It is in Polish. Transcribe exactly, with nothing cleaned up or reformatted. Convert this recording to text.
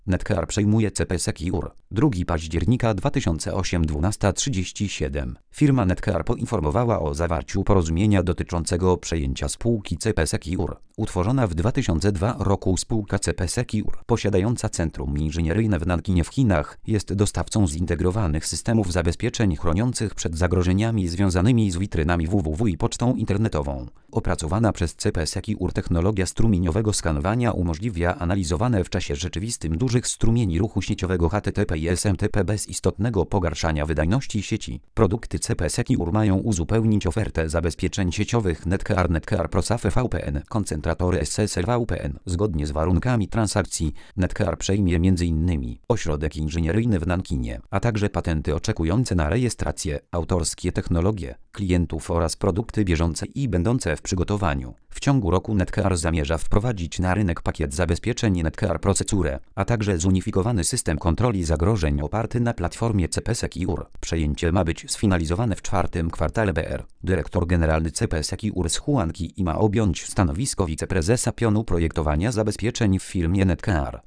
Netcar przejmuje C P Secure. drugiego października dwa tysiące ósmego dwunasta trzydzieści siedem. Firma Netcar poinformowała o zawarciu porozumienia dotyczącego przejęcia spółki C P Secure. Utworzona w dwa tysiące drugim roku spółka C P Secure, posiadająca centrum inżynieryjne w Nankinie w Chinach, jest dostawcą zintegrowanych systemów zabezpieczeń chroniących przed zagrożeniami związanymi z witrynami www i pocztą internetową. Opracowana przez C P Secure technologia strumieniowego skanowania umożliwia analizowane w czasie rzeczywistym dużych strumieni ruchu sieciowego H T T P i S M T P bez istotnego pogarszania wydajności sieci. Produkty C P Secure mają uzupełnić ofertę zabezpieczeń sieciowych Netcar Netcar Pro S A F V P N, koncentratory S S L V P N. Zgodnie z warunkami transakcji, Netcar przejmie między innymi ośrodek inżynieryjny w Nankinie, a także patenty oczekujące na rejestrację, autorskie technologie, klientów oraz produkty bieżące i będące w przygotowaniu. W ciągu roku Netcar zamierza wprowadzić na rynek pakiet zabezpieczeń Netcar Procedure, a także zunifikowany system kontroli zagrożeń oparty na platformie C P Secure. Przejęcie ma być sfinalizowane w czwartym kwartale B R. Dyrektor generalny C P Secure z Huanki i ma objąć stanowisko wiceprezesa pionu projektowania zabezpieczeń w firmie Netcar.